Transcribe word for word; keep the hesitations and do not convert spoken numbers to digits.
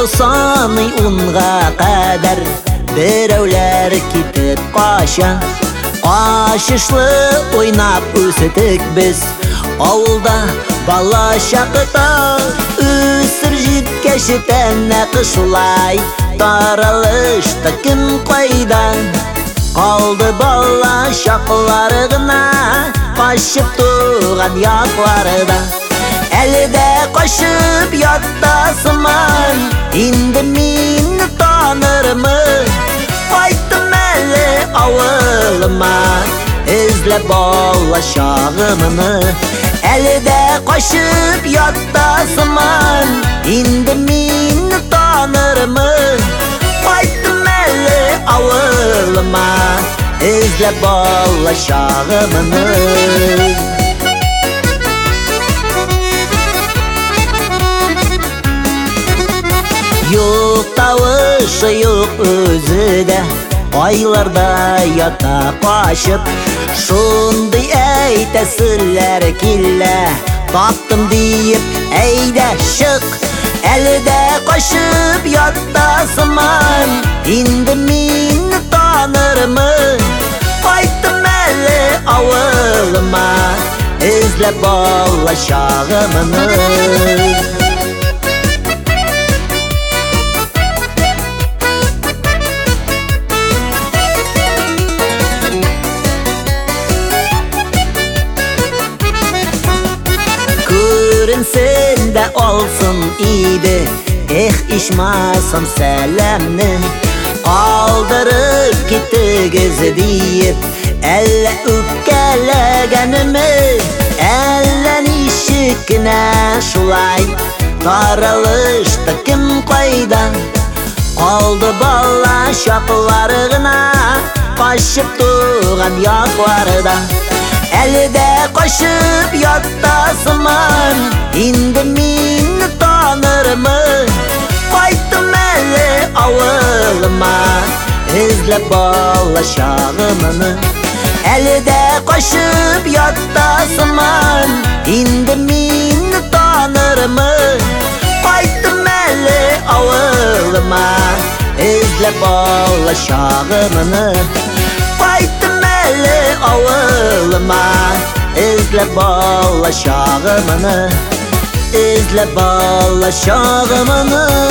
Тоқсаны унға қадар біреулер кетіп қаша. Қашышлы ойнап өсітік біз ауылда бала шақыта. Өсір жеткеші тәнә қышылай таралышты кім қайда. Қалды бала шақылары ғына қашып туған яқларыда. Әлі де қашып яттасыман, енді мені танырмы? Қайттым әлі ауылыма, ізлеп бала шағымыны. Әлі де қашып яттасыман, енді мені танырмы? Қайттым әлі ауылыма, ізлеп бала шағымыны. Yok tavışı yok özü de, aylarda yata kaşıp. Şunday eytesirler kille, taptım deyip eyde şık. Elde kaşıp yattasıman, indi meni tanırmı? Kayttım eli avılıma, izlep bala şağımını. Sen de olsun iyiydi, eh içmasam selamını. Kaldırıp gittiniz deyip elle öpkelegenimi. Ellen işikine şulay taralıştı kim kaydan. Kaldı bala şaplarına kaşıp tuğan yaklarda. Әлі де қашып яттасыман, енді мені танырмы? Қайттым әлі ауылыма, ізлеп бала шағымыны. Әлі де қашып яттасыман, енді мені танырмы? Қайттым әлі ауылыма, ізлеп бала шағымыны. Қайттым әлі ауылыma, ізлеп бала шағымыны. Ізлеп бала шағымыны.